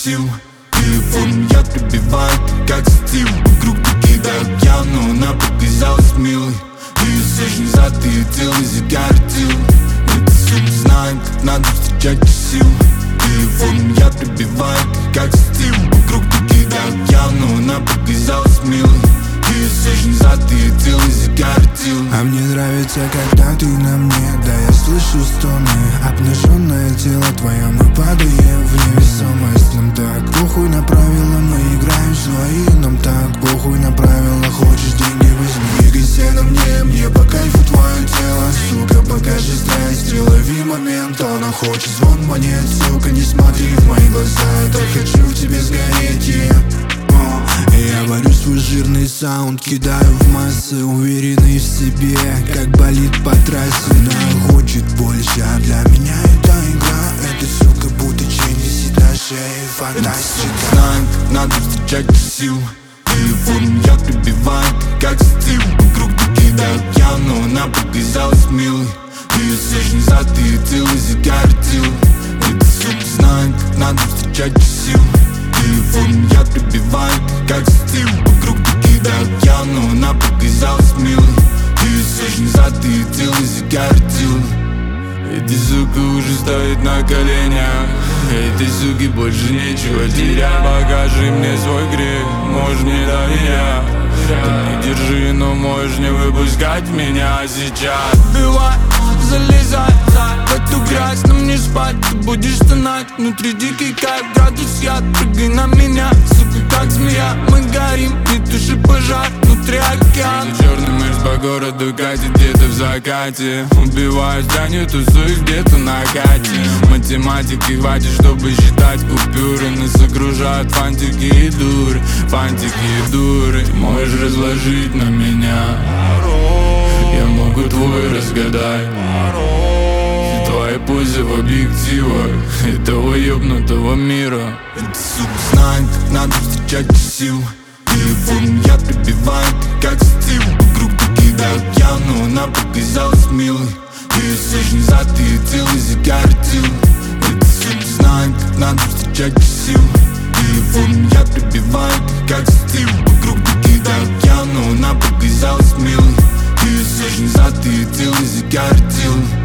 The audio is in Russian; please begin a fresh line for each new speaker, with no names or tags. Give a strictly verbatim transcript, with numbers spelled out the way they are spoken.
сил. Телефон я прибивает, как стил. Вокруг кидают явно, она показалась милой. Ее сешь назад, ее тело загородил. Эта сука знает, как надо встречать сил. Телефон я прибивает, как стил. Вокруг кидают явно, она показалась милой. Ее сешь назад, ее тело загородил.
А мне нравится, когда ты на мне. Да, я слышу стоны. Обнаженное тело твое, мы падаем в невесомость. Нам так похуй на правила, мы играем свои. Нам так похуй на правила, хочешь деньги возьми. Двигайся на мне, мне по кайфу твое тело. Сука, покажи страсть, лови момент. Она хочет звон монет, сука, не смотри в мои глаза. Я так хочу в тебе сгореть, yeah. Я варю свой жирный саунд, кидаю в массы, уверенный в себе, как болит по трассе. Она хочет больше, а для меня это игра. Эта сука будто чей висит на шее, фантастика.
Знает, как надо встречать сил. Телефон я прибивает, как стил. Вокруг кидают явно, она показалась милой. Ее сешь назад, ее тело загородил. Эта сука знает, как надо встречать сил. Телефон я прибивает, как стил. Вокруг кидают явно, она показалась милой. Ее сешь назад, ее тело загородил. Эти сука уже стоит на коленях. Этой суке больше нечего терять. Покажи мне свой грех, можешь не доверять. Ты не держи, но можешь не выпускать меня сейчас. Убивай, залезай в эту грязь, нам не спать. Ты будешь стонать, внутри дикий кайф. Градус яд, прыгай на меня, сука, как змея. Мы горим, не туши пожар, внутри океан. Черный мышь по городу катит где-то в закате. Убиваю здание, тусуюсь где-то на хате. Математики хватит, чтобы считать купюры. Нас окружают фантики и дуры, фантики и дуры. Можешь разложить на меня, я могу твой разгадать. И твои позы в объективах этого ёбнутого мира. Эта сука знает, как надо встречать сил. Телефон я прибивает, как стил. Вокруг кидают явно, она показалась милой. Ее сешь назад, ее тело загородил. Эта сука знает, как надо встречать сил. Телефон я прибивает, как стил. Вокруг кидают явно, она показалась милой. Ее сешь назад, ее тело загородил.